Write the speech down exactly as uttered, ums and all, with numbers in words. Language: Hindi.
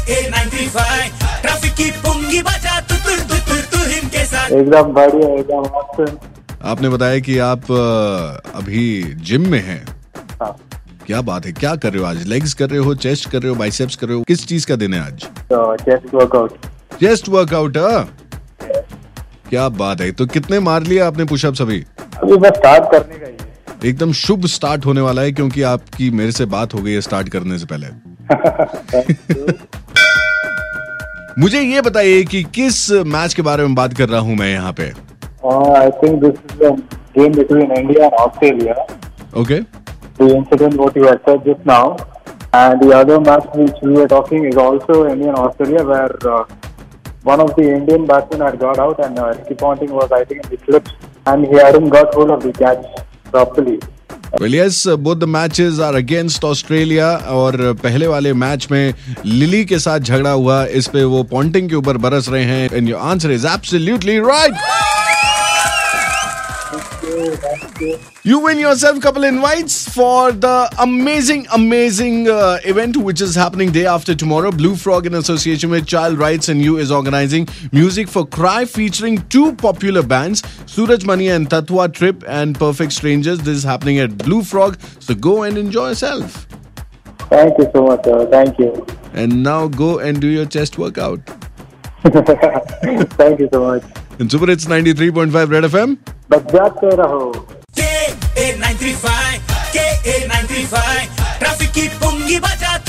ए नाइंटी फाइव ट्रैफिक की पुंगी बजा तू तू तू तू तू इनके साथ। एकदम बढ़िया, एकदम मस्त। आपने बताया कि आप अभी जिम में हैं। हाँ। क्या बात है, क्या कर रहे हो आज? लेग्स कर रहे हो, चेस्ट कर रहे हो, बाइसेप्स कर रहे हो? किस चीज का दिन है आज? तो चेस्ट वर्कआउट। चेस्ट वर्कआउट है, क्या बात है। तो कितने मार लिए आपने पुशअप्स अभी? अभी बस स्टार्ट करने का ही है। एकदम शुभ स्टार्ट होने वाला है क्योंकि आपकी मेरे से बात हो गई है स्टार्ट करने से पहले। मुझे ये बताइए कि किस मैच के बारे में बात कर रहा हूँ मैं यहाँ पे? I think this is the game between India and Australia. Okay. The incident what you had said just now, and the other match which we were talking is also India and Australia, where uh, one of the Indian batsmen had got out and uh, Ricky Ponting was I think in the slips and he hadn't got hold of the catch properly. Well, yes, both the matches are against Australia और पहले वाले मैच में लिली के साथ झगड़ा हुआ, इस पे वो पॉन्टिंग के ऊपर बरस रहे हैं। And your answer is absolutely right. You win yourself a couple invites for the amazing, amazing uh, event which is happening day after tomorrow. Blue Frog in association with Child Rights and You is organizing Music for Cry featuring two popular bands, Suraj Mani and Tatwa Trip and Perfect Strangers. This is happening at Blue Frog. So go and enjoy yourself. Thank you so much, sir. Thank you. And now go and do your chest workout. Thank you so much. And Super Hits ninety-three point five Red F M. बजाते रहो। के ए नाइंटी फाइव के ए नाइंटी फाइव ट्रैफिक की पुंगी बजा